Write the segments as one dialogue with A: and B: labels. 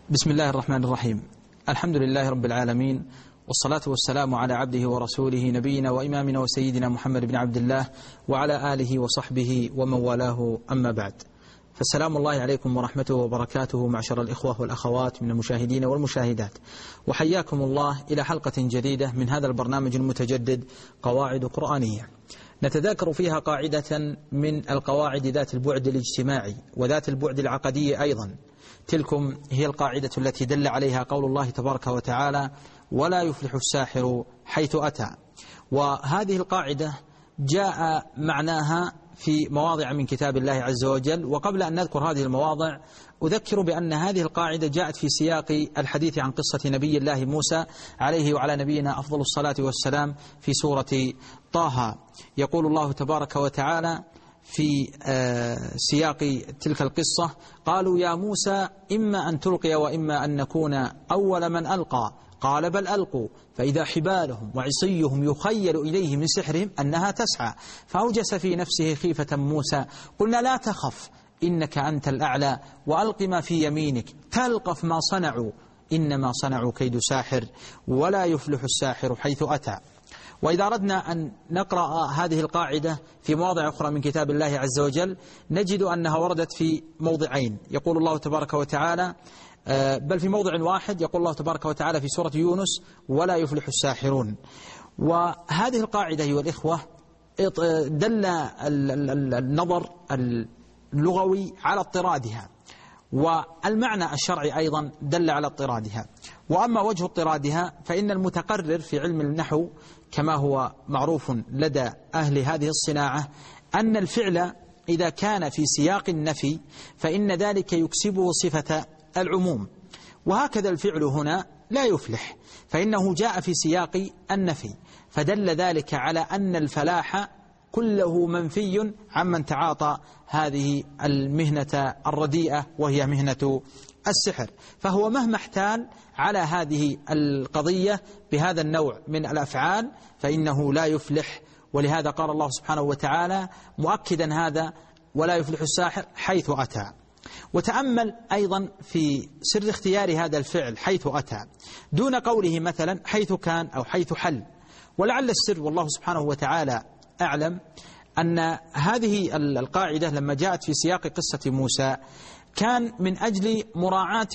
A: بسم الله الرحمن الرحيم. الحمد لله رب العالمين، والصلاة والسلام على عبده ورسوله نبينا وإمامنا وسيدنا محمد بن عبد الله وعلى آله وصحبه ومن والاه، أما بعد. فالسلام الله عليكم ورحمته وبركاته معشر الإخوة والأخوات من المشاهدين والمشاهدات، وحياكم الله إلى حلقة جديدة من هذا البرنامج المتجدد قواعد قرآنية، نتذاكر فيها قاعدة من القواعد ذات البعد الاجتماعي وذات البعد العقدي أيضا. تلكم هي القاعدة التي دل عليها قول الله تبارك وتعالى: ولا يفلح الساحر حيث أتى. وهذه القاعدة جاء معناها في مواضع من كتاب الله عز وجل، وقبل أن نذكر هذه المواضع أذكر بأن هذه القاعدة جاءت في سياق الحديث عن قصة نبي الله موسى عليه وعلى نبينا أفضل الصلاة والسلام في سورة طه. يقول الله تبارك وتعالى في سياق تلك القصة: قالوا يا موسى إما أن تلقي وإما أن نكون أول من ألقى، قال بل ألقوا فإذا حبالهم وعصيهم يخيل إليه من سحرهم أنها تسعى، فأوجس في نفسه خيفة موسى، قلنا لا تخف إنك أنت الأعلى وألق ما في يمينك تلقف ما صنعوا إنما صنعوا كيد ساحر ولا يفلح الساحر حيث أتى. وإذا أردنا أن نقرأ هذه القاعدة في مواضع أخرى من كتاب الله عز وجل نجد أنها وردت في موضعين. يقول الله تبارك وتعالى، بل في موضع واحد، يقول الله تبارك وتعالى في سورة يونس: ولا يفلح الساحرون. وهذه القاعدة أيها الإخوة دل النظر اللغوي على اضطرادها، والمعنى الشرعي أيضا دل على اضطرادها. وأما وجه اضطرادها فإن المتقرر في علم النحو كما هو معروف لدى أهل هذه الصناعة أن الفعل إذا كان في سياق النفي فإن ذلك يكسبه صفة العموم، وهكذا الفعل هنا لا يفلح فإنه جاء في سياق النفي، فدل ذلك على أن الفلاح كله منفي عمن تعاطى هذه المهنة الرديئة وهي مهنة السحر، فهو مهما احتال على هذه القضية بهذا النوع من الأفعال فإنه لا يفلح. ولهذا قال الله سبحانه وتعالى مؤكدا هذا: ولا يفلح الساحر حيث أتى. وتأمل أيضا في سر اختيار هذا الفعل حيث أتى دون قوله مثلا حيث كان أو حيث حل. ولعل السر والله سبحانه وتعالى أعلم أن هذه القاعدة لما جاءت في سياق قصة موسى كان من أجل مراعاة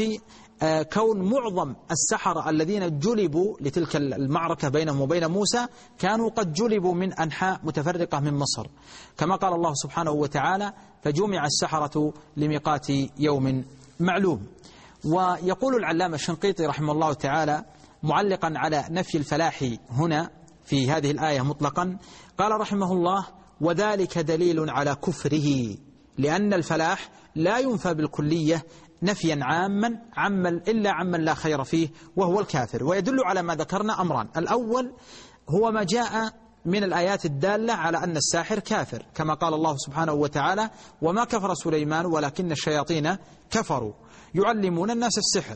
A: كون معظم السحرة الذين جلبوا لتلك المعركة بينهم وبين موسى كانوا قد جلبوا من أنحاء متفرقة من مصر، كما قال الله سبحانه وتعالى: فجمع السحرة لميقات يوم معلوم. ويقول العلامة الشنقيطي رحمه الله تعالى معلقا على نفي الفلاح هنا في هذه الآية مطلقا، قال رحمه الله: وذلك دليل على كفره، لأن الفلاح لا ينفى بالكلية نفيا عاما إلا عمن لا خير فيه وهو الكافر. ويدل على ما ذكرنا أمران: الأول هو ما جاء من الآيات الدالة على أن الساحر كافر، كما قال الله سبحانه وتعالى: وما كفر سليمان ولكن الشياطين كفروا يعلمون الناس السحر.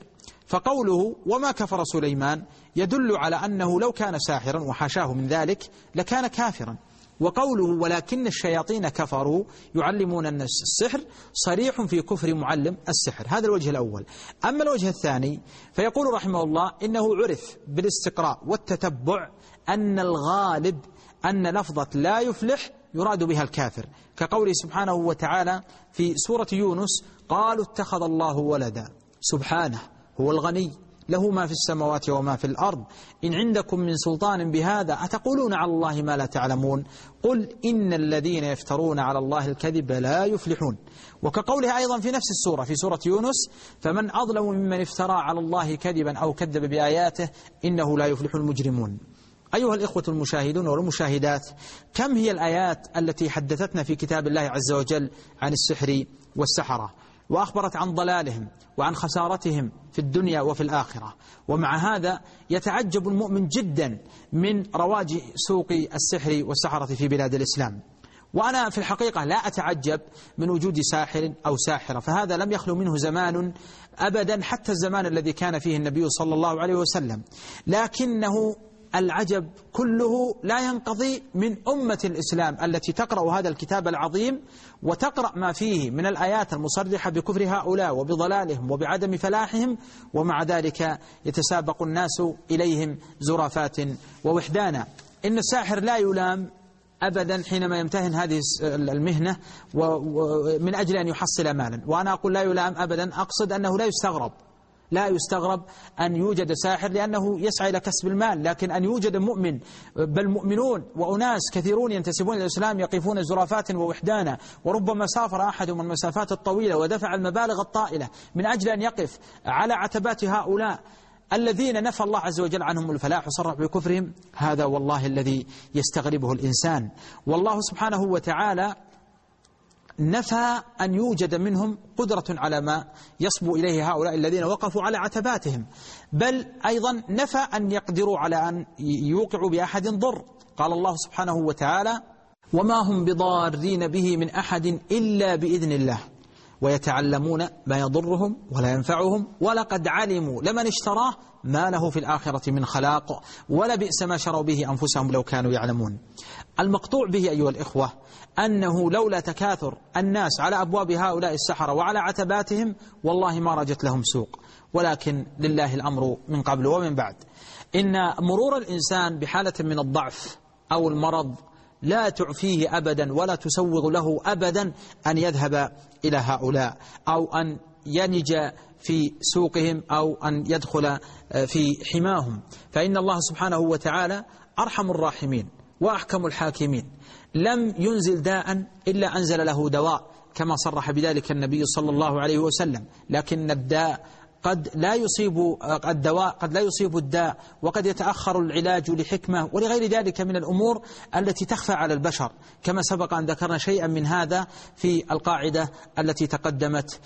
A: فقوله وما كفر سليمان يدل على أنه لو كان ساحرا وحاشاه من ذلك لكان كافرا، وقوله ولكن الشياطين كفروا يعلمون الناس السحر صريح في كفر معلم السحر. هذا الوجه الأول. أما الوجه الثاني فيقول رحمه الله: إنه عرف بالاستقراء والتتبع أن الغالب أن لفظة لا يفلح يراد بها الكافر، كقوله سبحانه وتعالى في سورة يونس: قالوا اتخذ الله ولدا سبحانه هو الغني له ما في السماوات وما في الأرض إن عندكم من سلطان بهذا أتقولون على الله ما لا تعلمون قل إن الذين يفترون على الله الكذب لا يفلحون. وكقوله أيضا في نفس السورة في سورة يونس: فمن أظلم ممن افترى على الله كذبا أو كذب بآياته إنه لا يفلح المجرمون. أيها الإخوة المشاهدون والمشاهدات، كم هي الآيات التي حدثتنا في كتاب الله عز وجل عن السحر والسحرة، وأخبرت عن ضلالهم وعن خسارتهم في الدنيا وفي الآخرة. ومع هذا يتعجب المؤمن جدا من رواج سوق السحر والسحرة في بلاد الإسلام. وأنا في الحقيقة لا أتعجب من وجود ساحر أو ساحرة، فهذا لم يخلو منه زمان أبدا، حتى الزمان الذي كان فيه النبي صلى الله عليه وسلم. لكنه العجب كله لا ينقضي من أمة الإسلام التي تقرأ هذا الكتاب العظيم وتقرأ ما فيه من الآيات المصرحة بكفر هؤلاء وبضلالهم وبعدم فلاحهم، ومع ذلك يتسابق الناس إليهم زرافات ووحدانا. إن الساحر لا يلام أبدا حينما يمتهن هذه المهنة من أجل أن يحصل مالا. وأنا أقول لا يلام أبدا، أقصد أنه لا يستغرب أن يوجد ساحر لأنه يسعى إلى كسب المال، لكن أن يوجد مؤمن، بل مؤمنون وأناس كثيرون ينتسبون إلى الإسلام يقفون زرافات ووحدانا، وربما سافر أحدهم المسافات الطويلة ودفع المبالغ الطائلة من أجل أن يقف على عتبات هؤلاء الذين نفى الله عز وجل عنهم الفلاح وصرح بكفرهم. هذا والله الذي يستغربه الإنسان. والله سبحانه وتعالى نفى أن يوجد منهم قدرة على ما يصبو إليه هؤلاء الذين وقفوا على عتباتهم، بل أيضا نفى أن يقدروا على أن يوقعوا بأحد ضر. قال الله سبحانه وتعالى: وما هم بضارين به من أحد إلا بإذن الله ويتعلمون ما يضرهم ولا ينفعهم ولقد علموا لمن اشتراه ما له في الآخرة من خلاق ولبئس ما شروا به أنفسهم لو كانوا يعلمون. المقطوع به أيها الإخوة أنه لولا تكاثر الناس على أبواب هؤلاء السحرة وعلى عتباتهم والله ما رجت لهم سوق، ولكن لله الأمر من قبل ومن بعد. إن مرور الإنسان بحالة من الضعف أو المرض لا تعفيه أبدا ولا تسوغ له أبدا أن يذهب إلى هؤلاء أو أن ينج في سوقهم أو أن يدخل في حماهم، فإن الله سبحانه وتعالى أرحم الراحمين وأحكم الحاكمين. لم ينزل داء إلا أنزل له دواء كما صرح بذلك النبي صلى الله عليه وسلم، لكن الداء قد لا يصيب الداء، وقد يتأخر العلاج لحكمة ولغير ذلك من الأمور التي تخفى على البشر، كما سبق أن ذكرنا شيئا من هذا في القاعدة التي تقدمت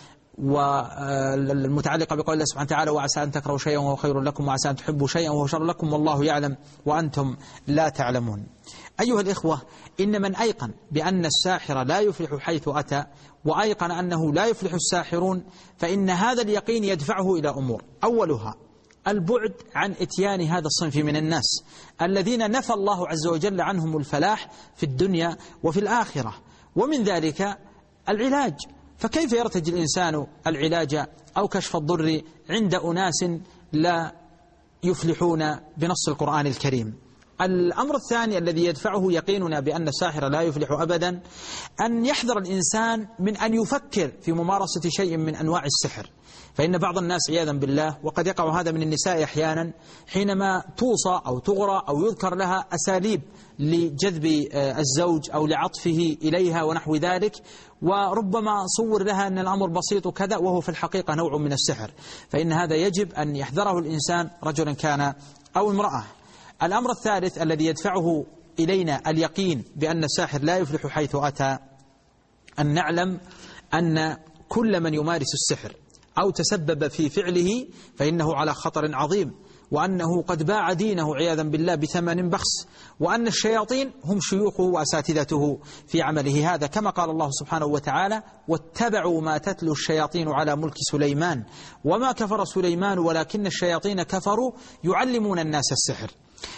A: والمتعلقة بقول الله سبحانه وتعالى: وعسى أن تكرهوا شيئا وهو خير لكم وعسى أن تحبوا شيئا وهو شر لكم والله يعلم وأنتم لا تعلمون. أيها الإخوة، إن من أيقن بأن الساحر لا يفلح حيث أتى وأيقن أنه لا يفلح الساحرون، فإن هذا اليقين يدفعه إلى أمور، أولها البعد عن إتيان هذا الصنف من الناس الذين نفى الله عز وجل عنهم الفلاح في الدنيا وفي الآخرة، ومن ذلك العلاج. فكيف يرتجي الإنسان العلاج أو كشف الضر عند أناس لا يفلحون بنص القرآن الكريم؟ الأمر الثاني الذي يدفعه يقيننا بأن الساحر لا يفلح أبدا أن يحذر الإنسان من أن يفكر في ممارسة شيء من أنواع السحر، فإن بعض الناس عياذا بالله، وقد يقع هذا من النساء أحيانا، حينما توصى أو تغرى أو يذكر لها أساليب لجذب الزوج أو لعطفه إليها ونحو ذلك، وربما صور لها أن الأمر بسيط وكذا وهو في الحقيقة نوع من السحر، فإن هذا يجب أن يحذره الإنسان رجلا كان أو امرأة. الأمر الثالث الذي يدفعه إلينا اليقين بأن الساحر لا يفلح حيث أتى أن نعلم أن كل من يمارس السحر أو تسبب في فعله فإنه على خطر عظيم، وأنه قد باع دينه عياذا بالله بثمن بخس، وأن الشياطين هم شيوخه وأساتذته في عمله هذا، كما قال الله سبحانه وتعالى: واتبعوا ما تتلو الشياطين على ملك سليمان وما كفر سليمان ولكن الشياطين كفروا يعلمون الناس السحر.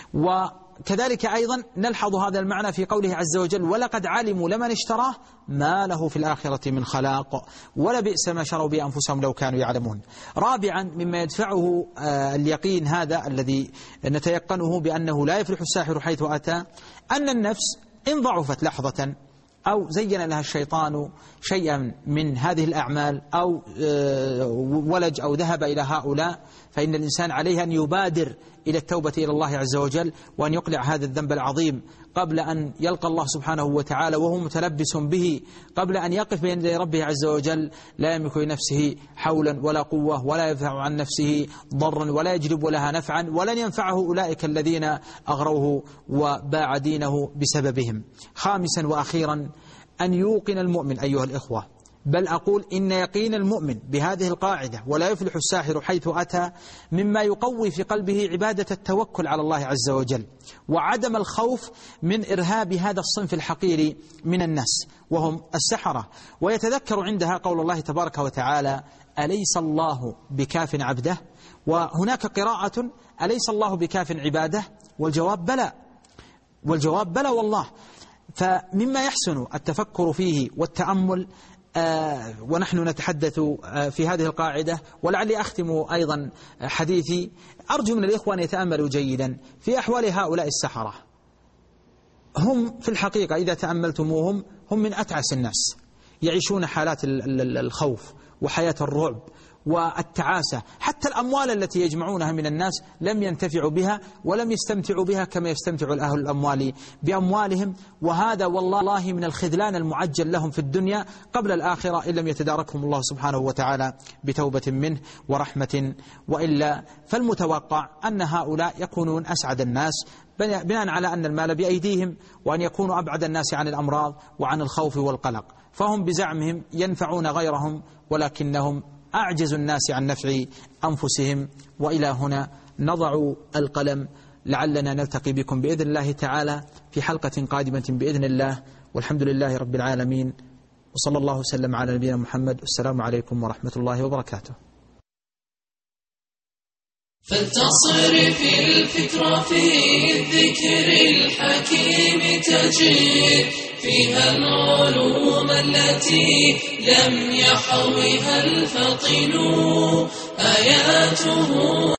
A: وكذلك أيضا نلحظ هذا المعنى في قوله عز وجل: ولقد علموا لمن اشتراه ما له في الآخرة من خلاق ولبئس ما شروا بأنفسهم لو كانوا يعلمون. رابعا مما يدفعه اليقين هذا الذي نتيقنه بأنه لا يفلح الساحر حيث أتى أن النفس إن ضعفت لحظة أو زين لها الشيطان شيئا من هذه الأعمال أو ولج أو ذهب إلى هؤلاء، فإن الإنسان عليه أن يبادر إلى التوبة إلى الله عز وجل وأن يقلع هذا الذنب العظيم قبل أن يلقى الله سبحانه وتعالى وهو متلبس به، قبل أن يقف بين يدي ربه عز وجل لا يملك لنفسه حولا ولا قوة ولا يدفع عن نفسه ضرا ولا يجلب لها نفعا، ولن ينفعه أولئك الذين أغروه وباع دينه بسببهم. خامسا وأخيرا أن يوقن المؤمن أيها الإخوة، بل أقول إن يقين المؤمن بهذه القاعدة ولا يفلح الساحر حيث أتى مما يقوي في قلبه عبادة التوكل على الله عز وجل وعدم الخوف من إرهاب هذا الصنف الحقير من الناس وهم السحرة. ويتذكر عندها قول الله تبارك وتعالى: أليس الله بكاف عبده؟ وهناك قراءة: أليس الله بكاف عباده؟ والجواب بلى والله. فمما يحسن التفكر فيه والتأمل، ونحن نتحدث في هذه القاعدة، ولعلي أختم أيضا حديثي، أرجو من الإخوة أن يتأملوا جيدا في أحوال هؤلاء السحرة. هم في الحقيقة إذا تأملتموهم هم من أتعس الناس، يعيشون حالات الخوف وحياة الرعب والتعاسة. حتى الأموال التي يجمعونها من الناس لم ينتفعوا بها ولم يستمتعوا بها كما يستمتع أهل الأموال بأموالهم، وهذا والله من الخذلان المعجل لهم في الدنيا قبل الآخرة إن لم يتداركهم الله سبحانه وتعالى بتوبة منه ورحمة. وإلا فالمتوقع أن هؤلاء يكونون أسعد الناس بناء على أن المال بأيديهم، وأن يكونوا أبعد الناس عن الأمراض وعن الخوف والقلق. فهم بزعمهم ينفعون غيرهم ولكنهم أعجز الناس عن نفع أنفسهم. وإلى هنا نضع القلم، لعلنا نلتقي بكم بإذن الله تعالى في حلقة قادمة بإذن الله، والحمد لله رب العالمين، وصلى الله وسلم على نبينا محمد. السلام عليكم ورحمة الله وبركاته.
B: فلتصرف الفكر في الذكر الحكيم تجد فيها العلوم التي لم يحوها الفطن آياته